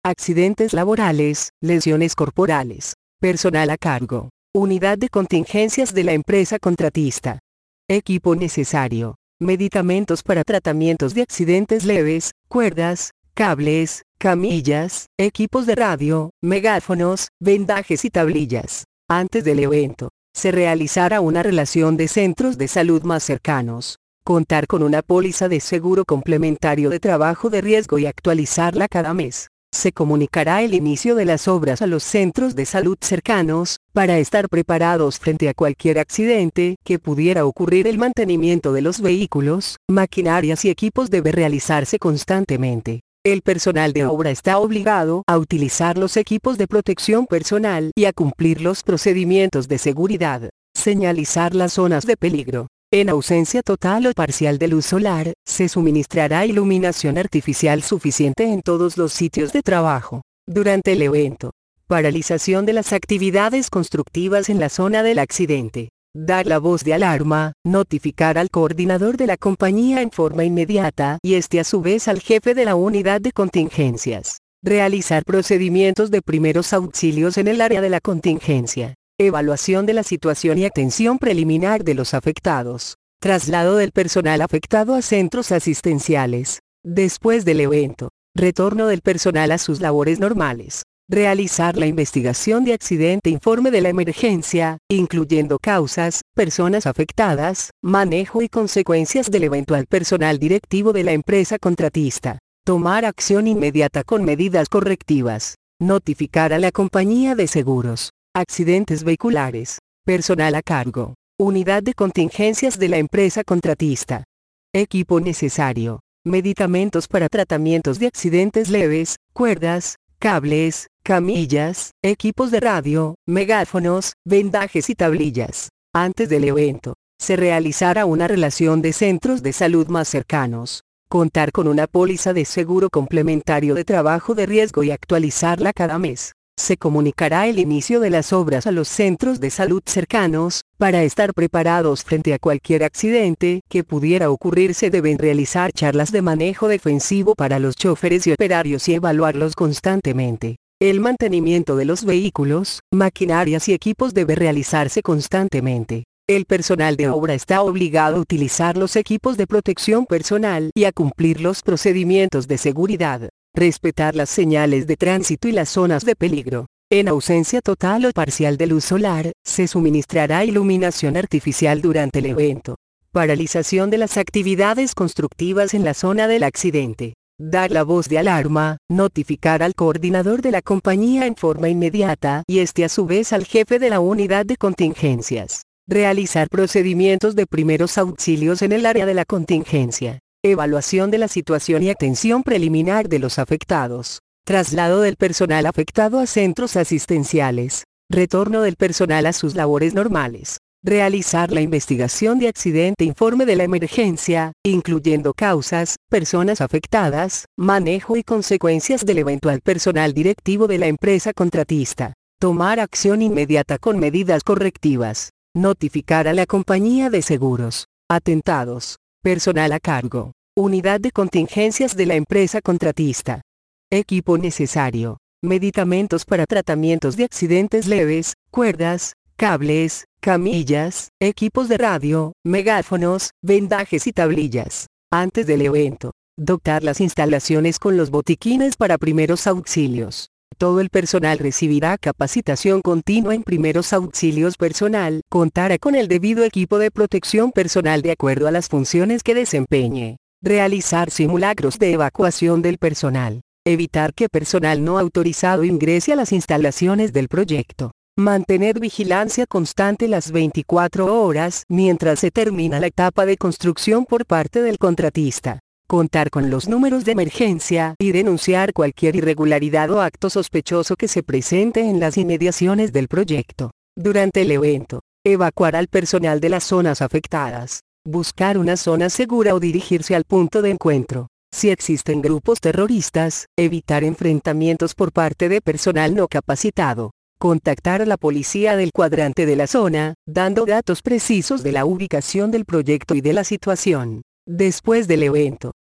accidentes laborales, lesiones corporales, personal a cargo, unidad de contingencias de la empresa contratista, equipo necesario, medicamentos para tratamientos de accidentes leves, cuerdas, cables, camillas, equipos de radio, megáfonos, vendajes y tablillas. Antes del evento, se realizará una relación de centros de salud más cercanos, contar con una póliza de seguro complementario de trabajo de riesgo y actualizarla cada mes. Se comunicará el inicio de las obras a los centros de salud cercanos, para estar preparados frente a cualquier accidente que pudiera ocurrir. El mantenimiento de los vehículos, maquinarias y equipos debe realizarse constantemente. El personal de obra está obligado a utilizar los equipos de protección personal y a cumplir los procedimientos de seguridad. Señalizar las zonas de peligro. En ausencia total o parcial de luz solar, se suministrará iluminación artificial suficiente en todos los sitios de trabajo. Durante el evento, paralización de las actividades constructivas en la zona del accidente. Dar la voz de alarma, notificar al coordinador de la compañía en forma inmediata y a su vez al jefe de la unidad de contingencias. Realizar procedimientos de primeros auxilios en el área de la contingencia. Evaluación de la situación y atención preliminar de los afectados. Traslado del personal afectado a centros asistenciales. Después del evento, retorno del personal a sus labores normales. Realizar la investigación de accidente, informe de la emergencia, incluyendo causas, personas afectadas, manejo y consecuencias del eventual personal directivo de la empresa contratista. Tomar acción inmediata con medidas correctivas. Notificar a la compañía de seguros. Accidentes vehiculares. Personal a cargo. Unidad de contingencias de la empresa contratista. Equipo necesario. Medicamentos para tratamientos de accidentes leves, cuerdas, cables, camillas, equipos de radio, megáfonos, vendajes y tablillas. Antes del evento, se realizará una relación de centros de salud más cercanos. Contar con una póliza de seguro complementario de trabajo de riesgo y actualizarla cada mes. Se comunicará el inicio de las obras a los centros de salud cercanos, para estar preparados frente a cualquier accidente que pudiera ocurrir. Se deben realizar charlas de manejo defensivo para los choferes y operarios y evaluarlos constantemente. El mantenimiento de los vehículos, maquinarias y equipos debe realizarse constantemente. El personal de obra está obligado a utilizar los equipos de protección personal y a cumplir los procedimientos de seguridad. Respetar las señales de tránsito y las zonas de peligro. En ausencia total o parcial de luz solar, se suministrará iluminación artificial durante el evento. Paralización de las actividades constructivas en la zona del accidente. Dar la voz de alarma, notificar al coordinador de la compañía en forma inmediata y a su vez al jefe de la unidad de contingencias. Realizar procedimientos de primeros auxilios en el área de la contingencia. Evaluación de la situación y atención preliminar de los afectados. Traslado del personal afectado a centros asistenciales. Retorno del personal a sus labores normales. Realizar la investigación de accidente, informe de la emergencia, incluyendo causas, personas afectadas, manejo y consecuencias del eventual personal directivo de la empresa contratista. Tomar acción inmediata con medidas correctivas. Notificar a la compañía de seguros. Atentados. Personal a cargo. Unidad de contingencias de la empresa contratista. Equipo necesario. Medicamentos para tratamientos de accidentes leves, cuerdas, cables, camillas, equipos de radio, megáfonos, vendajes y tablillas. Antes del evento, dotar las instalaciones con los botiquines para primeros auxilios. Todo el personal recibirá capacitación continua en primeros auxilios personal. Contará con el debido equipo de protección personal de acuerdo a las funciones que desempeñe. Realizar simulacros de evacuación del personal. Evitar que personal no autorizado ingrese a las instalaciones del proyecto. Mantener vigilancia constante las 24 horas mientras se termina la etapa de construcción por parte del contratista. Contar con los números de emergencia y denunciar cualquier irregularidad o acto sospechoso que se presente en las inmediaciones del proyecto. Durante el evento, evacuar al personal de las zonas afectadas. Buscar una zona segura o dirigirse al punto de encuentro. Si existen grupos terroristas, evitar enfrentamientos por parte de personal no capacitado. Contactar a la policía del cuadrante de la zona, dando datos precisos de la ubicación del proyecto y de la situación. Después del evento,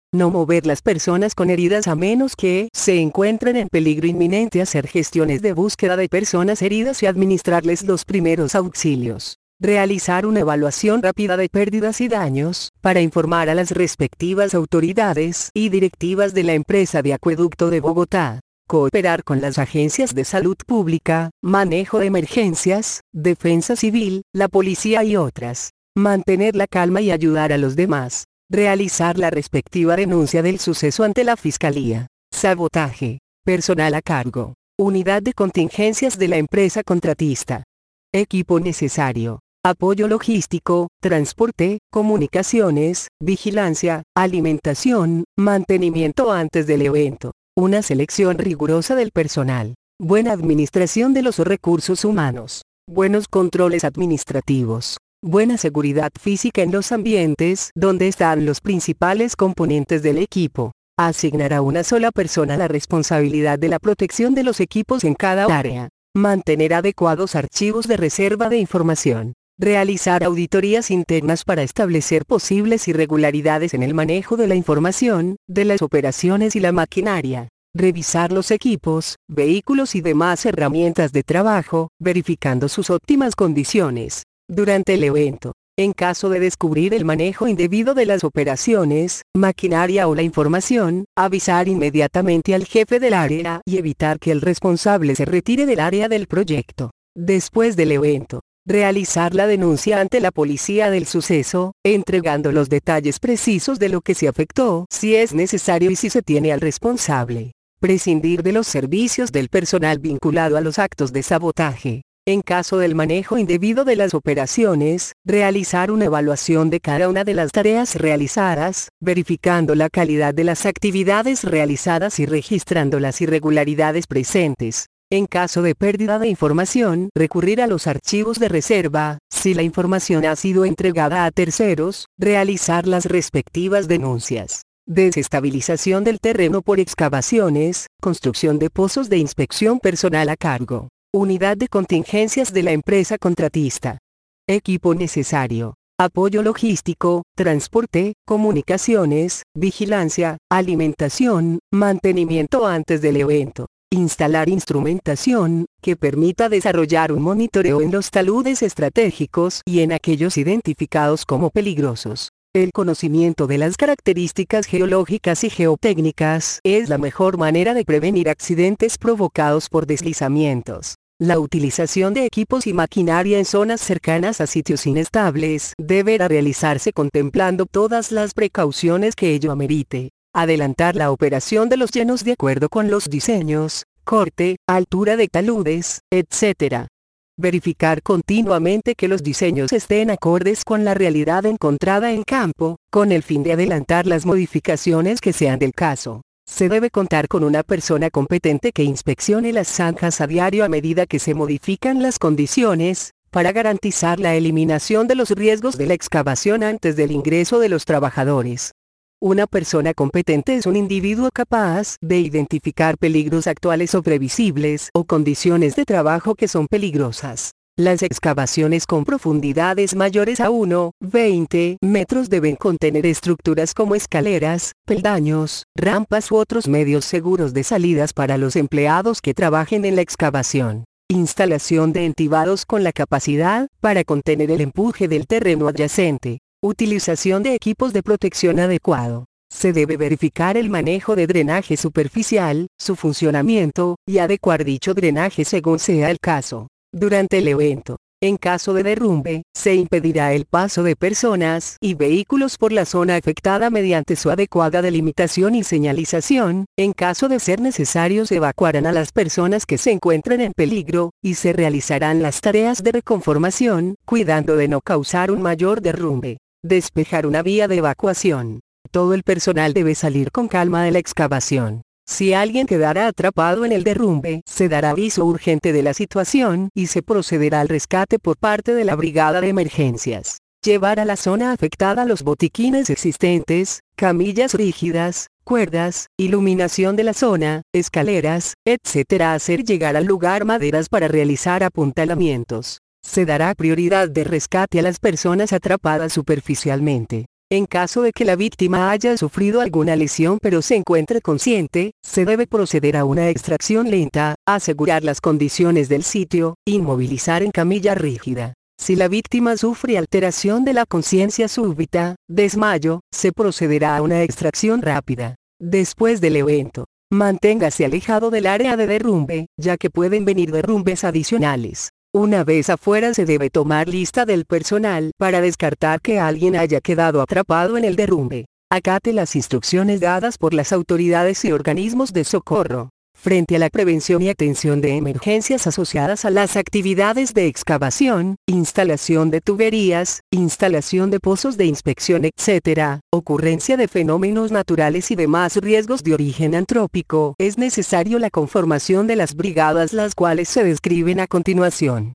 No mover las personas con heridas a menos que se encuentren en peligro inminente. Hacer gestiones de búsqueda de personas heridas y administrarles los primeros auxilios. Realizar una evaluación rápida de pérdidas y daños, para informar a las respectivas autoridades y directivas de la empresa de acueducto de Bogotá. Cooperar con las agencias de salud pública, manejo de emergencias, defensa civil, la policía y otras. Mantener la calma y ayudar a los demás. Realizar la respectiva denuncia del suceso ante la Fiscalía. Sabotaje. Personal a cargo. Unidad de contingencias de la empresa contratista. Equipo necesario. Apoyo logístico, transporte, comunicaciones, vigilancia, alimentación, mantenimiento antes del evento. Una selección rigurosa del personal. Buena administración de los recursos humanos. Buenos controles administrativos. Buena seguridad física en los ambientes donde están los principales componentes del equipo. Asignar a una sola persona la responsabilidad de la protección de los equipos en cada área. Mantener adecuados archivos de reserva de información. Realizar auditorías internas para establecer posibles irregularidades en el manejo de la información, de las operaciones y la maquinaria. Revisar los equipos, vehículos y demás herramientas de trabajo, verificando sus óptimas condiciones. Durante el evento, en caso de descubrir el manejo indebido de las operaciones, maquinaria o la información, avisar inmediatamente al jefe del área y evitar que el responsable se retire del área del proyecto. Después del evento, realizar la denuncia ante la policía del suceso, entregando los detalles precisos de lo que se afectó, si es necesario y si se tiene al responsable. Prescindir de los servicios del personal vinculado a los actos de sabotaje. En caso del manejo indebido de las operaciones, realizar una evaluación de cada una de las tareas realizadas, verificando la calidad de las actividades realizadas y registrando las irregularidades presentes. En caso de pérdida de información, recurrir a los archivos de reserva. Si la información ha sido entregada a terceros, realizar las respectivas denuncias. Desestabilización del terreno por excavaciones, construcción de pozos de inspección. Personal a cargo. Unidad de contingencias de la empresa contratista. Equipo necesario. Apoyo logístico, transporte, comunicaciones, vigilancia, alimentación, mantenimiento antes del evento. Instalar instrumentación, que permita desarrollar un monitoreo en los taludes estratégicos y en aquellos identificados como peligrosos. El conocimiento de las características geológicas y geotécnicas es la mejor manera de prevenir accidentes provocados por deslizamientos. La utilización de equipos y maquinaria en zonas cercanas a sitios inestables deberá realizarse contemplando todas las precauciones que ello amerite. Adelantar la operación de los llenos de acuerdo con los diseños, corte, altura de taludes, etc. Verificar continuamente que los diseños estén acordes con la realidad encontrada en campo, con el fin de adelantar las modificaciones que sean del caso. Se debe contar con una persona competente que inspeccione las zanjas a diario a medida que se modifican las condiciones, para garantizar la eliminación de los riesgos de la excavación antes del ingreso de los trabajadores. Una persona competente es un individuo capaz de identificar peligros actuales o previsibles o condiciones de trabajo que son peligrosas. Las excavaciones con profundidades mayores a 1,20 metros deben contener estructuras como escaleras, peldaños, rampas u otros medios seguros de salidas para los empleados que trabajen en la excavación. Instalación de entibados con la capacidad para contener el empuje del terreno adyacente. Utilización de equipos de protección adecuado. Se debe verificar el manejo de drenaje superficial, su funcionamiento, y adecuar dicho drenaje según sea el caso. Durante el evento, en caso de derrumbe, se impedirá el paso de personas y vehículos por la zona afectada mediante su adecuada delimitación y señalización. En caso de ser necesario, se evacuarán a las personas que se encuentren en peligro, y se realizarán las tareas de reconformación, cuidando de no causar un mayor derrumbe. Despejar una vía de evacuación. Todo el personal debe salir con calma de la excavación. Si alguien quedará atrapado en el derrumbe, se dará aviso urgente de la situación y se procederá al rescate por parte de la brigada de emergencias. Llevar a la zona afectada los botiquines existentes, camillas rígidas, cuerdas, iluminación de la zona, escaleras, etc. Hacer llegar al lugar maderas para realizar apuntalamientos. Se dará prioridad de rescate a las personas atrapadas superficialmente. En caso de que la víctima haya sufrido alguna lesión pero se encuentre consciente, se debe proceder a una extracción lenta, asegurar las condiciones del sitio, inmovilizar en camilla rígida. Si la víctima sufre alteración de la conciencia súbita, desmayo, se procederá a una extracción rápida. Después del evento, manténgase alejado del área de derrumbe, ya que pueden venir derrumbes adicionales. Una vez afuera se debe tomar lista del personal para descartar que alguien haya quedado atrapado en el derrumbe. Acate las instrucciones dadas por las autoridades y organismos de socorro. Frente a la prevención y atención de emergencias asociadas a las actividades de excavación, instalación de tuberías, instalación de pozos de inspección etc., ocurrencia de fenómenos naturales y demás riesgos de origen antrópico, es necesario la conformación de las brigadas, las cuales se describen a continuación.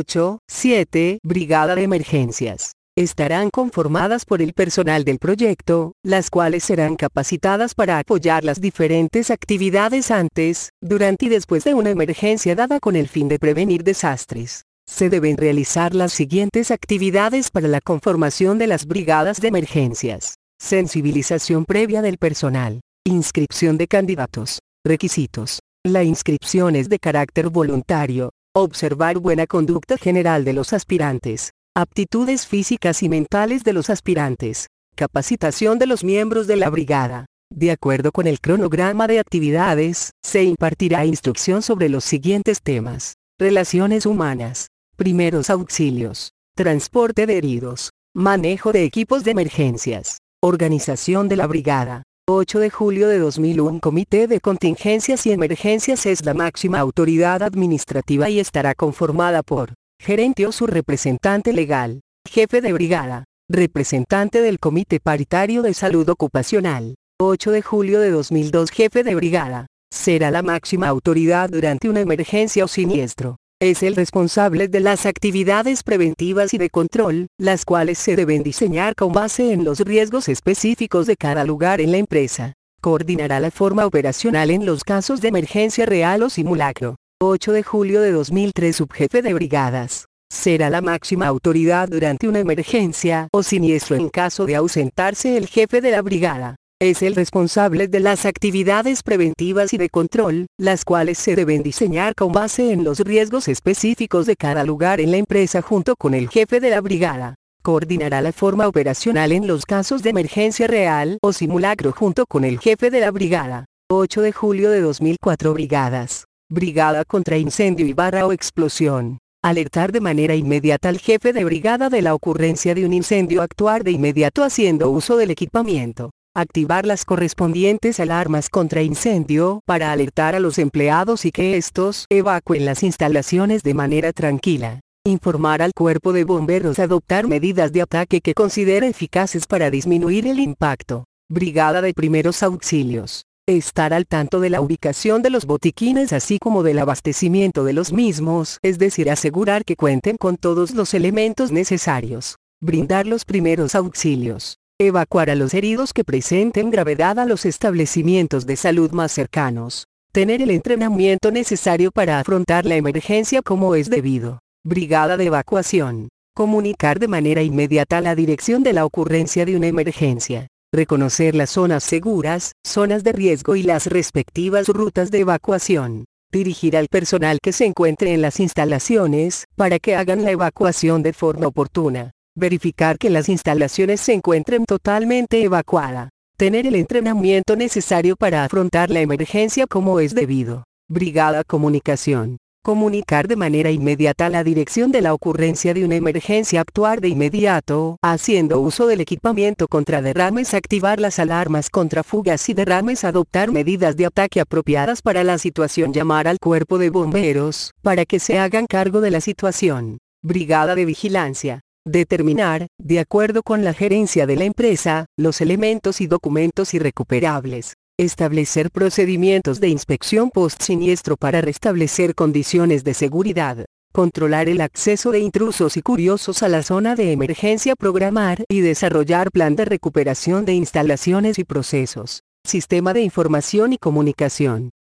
8.7 Brigada de Emergencias. Estarán conformadas por el personal del proyecto, las cuales serán capacitadas para apoyar las diferentes actividades antes, durante y después de una emergencia dada con el fin de prevenir desastres. Se deben realizar las siguientes actividades para la conformación de las brigadas de emergencias. Sensibilización previa del personal. Inscripción de candidatos. Requisitos. La inscripción es de carácter voluntario. Observar buena conducta general de los aspirantes. Aptitudes físicas y mentales de los aspirantes. Capacitación de los miembros de la brigada. De acuerdo con el cronograma de actividades, se impartirá instrucción sobre los siguientes temas. Relaciones humanas. Primeros auxilios. Transporte de heridos. Manejo de equipos de emergencias. Organización de la brigada. 8 de julio de 2001. Comité de Contingencias y Emergencias es la máxima autoridad administrativa y estará conformada por gerente o su representante legal, jefe de brigada, representante del Comité Paritario de Salud Ocupacional. 8 de julio de 2002. Jefe de brigada. Será la máxima autoridad durante una emergencia o siniestro. Es el responsable de las actividades preventivas y de control, las cuales se deben diseñar con base en los riesgos específicos de cada lugar en la empresa. Coordinará la forma operacional en los casos de emergencia real o simulacro. 8 de julio de 2003. Subjefe de brigadas. Será la máxima autoridad durante una emergencia o siniestro en caso de ausentarse el jefe de la brigada. Es el responsable de las actividades preventivas y de control, las cuales se deben diseñar con base en los riesgos específicos de cada lugar en la empresa junto con el jefe de la brigada. Coordinará la forma operacional en los casos de emergencia real o simulacro junto con el jefe de la brigada. 8 de julio de 2004. Brigadas. Brigada contra incendio y barra o explosión. Alertar de manera inmediata al jefe de brigada de la ocurrencia de un incendio. Actuar de inmediato haciendo uso del equipamiento. Activar las correspondientes alarmas contra incendio para alertar a los empleados y que estos evacúen las instalaciones de manera tranquila. Informar al cuerpo de bomberos. Adoptar medidas de ataque que considere eficaces para disminuir el impacto. Brigada de primeros auxilios. Estar al tanto de la ubicación de los botiquines así como del abastecimiento de los mismos, es decir, asegurar que cuenten con todos los elementos necesarios. Brindar los primeros auxilios. Evacuar a los heridos que presenten gravedad a los establecimientos de salud más cercanos. Tener el entrenamiento necesario para afrontar la emergencia como es debido. Brigada de evacuación. Comunicar de manera inmediata la dirección de la ocurrencia de una emergencia. Reconocer las zonas seguras, zonas de riesgo y las respectivas rutas de evacuación. Dirigir al personal que se encuentre en las instalaciones, para que hagan la evacuación de forma oportuna. Verificar que las instalaciones se encuentren totalmente evacuadas. Tener el entrenamiento necesario para afrontar la emergencia como es debido. Brigada Comunicación. Comunicar de manera inmediata la dirección de la ocurrencia de una emergencia. Actuar de inmediato, haciendo uso del equipamiento contra derrames. Activar las alarmas contra fugas y derrames. Adoptar medidas de ataque apropiadas para la situación. Llamar al cuerpo de bomberos, para que se hagan cargo de la situación. Brigada de Vigilancia. Determinar, de acuerdo con la gerencia de la empresa, los elementos y documentos irrecuperables. Establecer procedimientos de inspección post-siniestro para restablecer condiciones de seguridad. Controlar el acceso de intrusos y curiosos a la zona de emergencia. Programar y desarrollar plan de recuperación de instalaciones y procesos. Sistema de información y comunicación.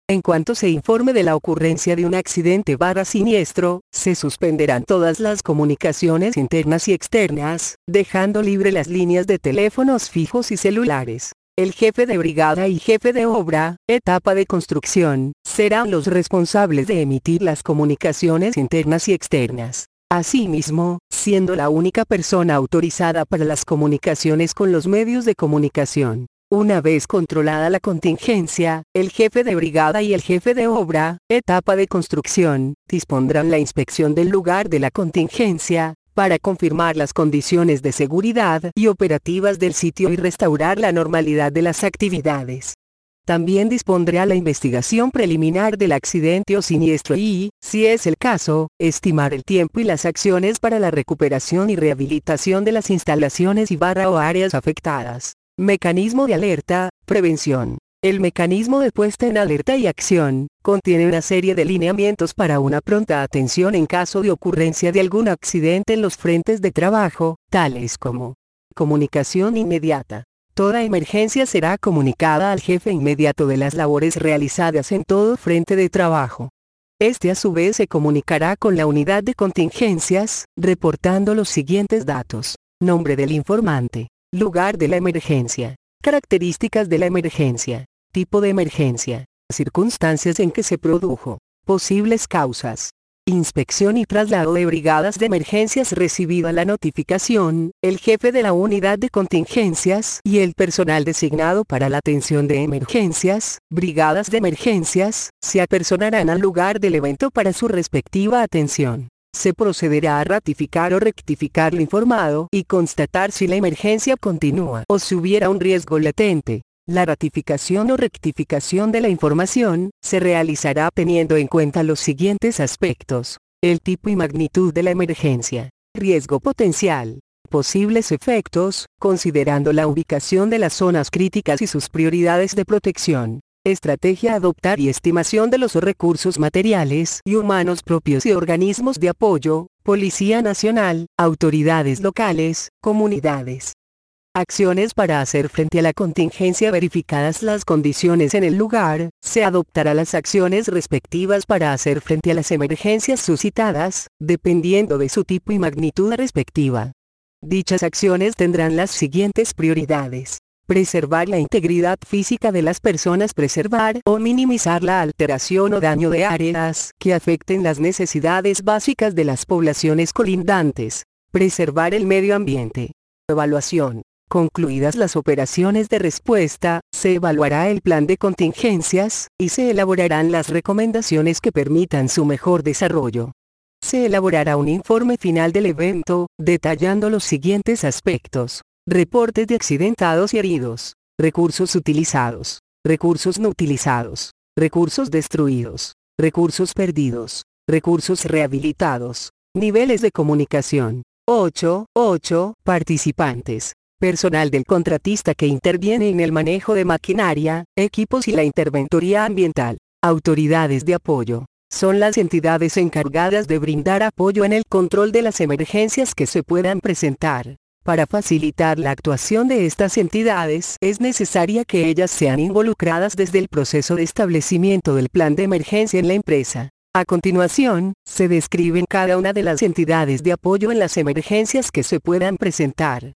En cuanto se informe de la ocurrencia de un accidente/siniestro, se suspenderán todas las comunicaciones internas y externas, dejando libre las líneas de teléfonos fijos y celulares. El jefe de brigada y jefe de obra, etapa de construcción, serán los responsables de emitir las comunicaciones internas y externas. Asimismo, siendo la única persona autorizada para las comunicaciones con los medios de comunicación. Una vez controlada la contingencia, el jefe de brigada y el jefe de obra, etapa de construcción, dispondrán la inspección del lugar de la contingencia, para confirmar las condiciones de seguridad y operativas del sitio y restaurar la normalidad de las actividades. También dispondrá la investigación preliminar del accidente o siniestro y, si es el caso, estimar el tiempo y las acciones para la recuperación y rehabilitación de las instalaciones o áreas afectadas. Mecanismo de alerta, prevención. El mecanismo de puesta en alerta y acción, contiene una serie de lineamientos para una pronta atención en caso de ocurrencia de algún accidente en los frentes de trabajo, tales como comunicación inmediata. Toda emergencia será comunicada al jefe inmediato de las labores realizadas en todo frente de trabajo. Este a su vez se comunicará con la unidad de contingencias, reportando los siguientes datos: nombre del informante, lugar de la emergencia, características de la emergencia, tipo de emergencia, circunstancias en que se produjo, posibles causas. Inspección y traslado de brigadas de emergencias. Recibida la notificación, el jefe de la unidad de contingencias y el personal designado para la atención de emergencias, brigadas de emergencias, se apersonarán al lugar del evento para su respectiva atención. Se procederá a ratificar o rectificar lo informado y constatar si la emergencia continúa o si hubiera un riesgo latente. La ratificación o rectificación de la información se realizará teniendo en cuenta los siguientes aspectos: el tipo y magnitud de la emergencia, riesgo potencial, posibles efectos, considerando la ubicación de las zonas críticas y sus prioridades de protección, estrategia a adoptar y estimación de los recursos materiales y humanos propios y organismos de apoyo, Policía Nacional, autoridades locales, comunidades. Acciones para hacer frente a la contingencia. Verificadas las condiciones en el lugar, se adoptará las acciones respectivas para hacer frente a las emergencias suscitadas, dependiendo de su tipo y magnitud respectiva. Dichas acciones tendrán las siguientes prioridades: preservar la integridad física de las personas, preservar o minimizar la alteración o daño de áreas que afecten las necesidades básicas de las poblaciones colindantes, preservar el medio ambiente. Evaluación. Concluidas las operaciones de respuesta, se evaluará el plan de contingencias, y se elaborarán las recomendaciones que permitan su mejor desarrollo. Se elaborará un informe final del evento, detallando los siguientes aspectos: reportes de accidentados y heridos, recursos utilizados, recursos no utilizados, recursos destruidos, recursos perdidos, recursos rehabilitados, niveles de comunicación. 8. Participantes. Personal del contratista que interviene en el manejo de maquinaria, equipos y la interventoría ambiental. Autoridades de apoyo. Son las entidades encargadas de brindar apoyo en el control de las emergencias que se puedan presentar. Para facilitar la actuación de estas entidades, es necesaria que ellas sean involucradas desde el proceso de establecimiento del plan de emergencia en la empresa. A continuación, se describen cada una de las entidades de apoyo en las emergencias que se puedan presentar.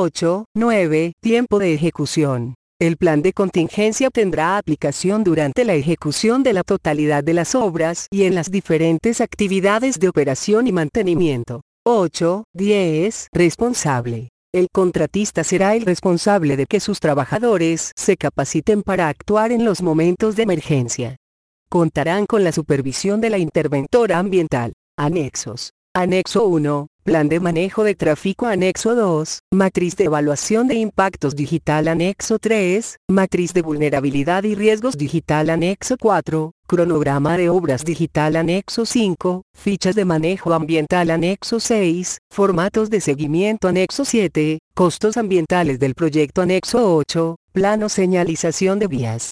9. Tiempo de ejecución. El plan de contingencia tendrá aplicación durante la ejecución de la totalidad de las obras y en las diferentes actividades de operación y mantenimiento. 10. Responsable. El contratista será el responsable de que sus trabajadores se capaciten para actuar en los momentos de emergencia. Contarán con la supervisión de la interventora ambiental. Anexos. Anexo 1. Plan de manejo de tráfico. Anexo 2. Matriz de evaluación de impactos digital. Anexo 3. Matriz de vulnerabilidad y riesgos digital. Anexo 4. Cronograma de obras digital. Anexo 5. Fichas de manejo ambiental. Anexo 6. Formatos de seguimiento. Anexo 7. Costos ambientales del proyecto. Anexo 8. Plano señalización de vías.